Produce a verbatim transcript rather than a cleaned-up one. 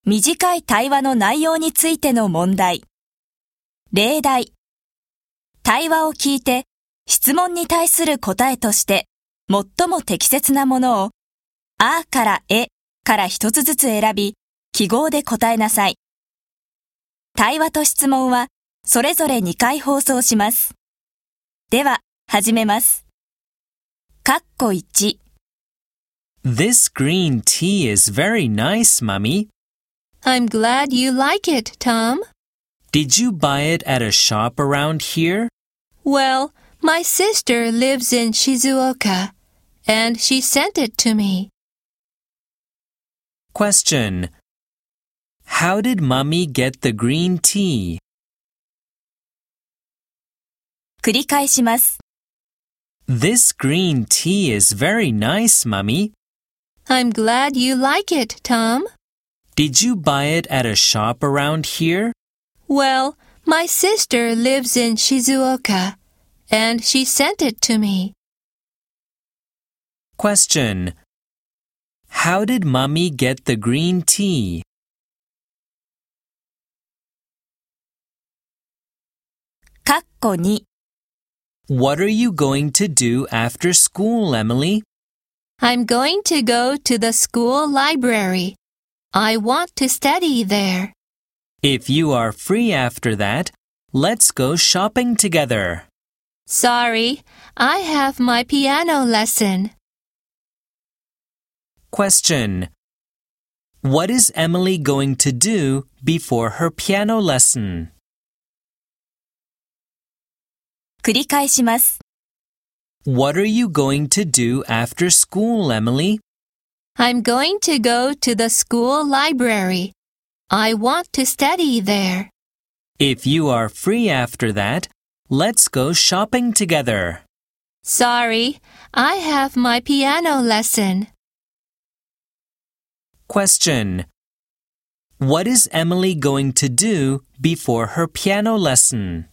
短い対話の内容についての問題。例題。対話を聞いて質問に対する答えとして最も適切なものをあからえから一つずつ選び記号で答えなさい。対話と質問はそれぞれにかい放送します。では始めます。括弧いち。 This green tea is very nice, Mummy. I'm glad you like it, Tom. Did you buy it at a shop around here? Well, my sister lives in Shizuoka, and she sent it to me. Question. How did Mummy get the green tea? 繰り返します。 This green tea is very nice, Mummy. I'm glad you like it, Tom. Did you buy it at a shop around here? Well, my sister lives in Shizuoka, and she sent it to me. Question. How did Mummy get the green tea? 括弧に。 What are you going to do after school, Emily? I'm going to go to the school library. I want to study there. If you are free after that, let's go shopping together. Sorry, I have my piano lesson. Question. What is Emily going to do before her piano lesson? 繰り返します。 What are you going to do after school, Emily? I'm going to go to the school library. I want to study there. If you are free after that, let's go shopping together. Sorry, I have my piano lesson. Question. What is Emily going to do before her piano lesson?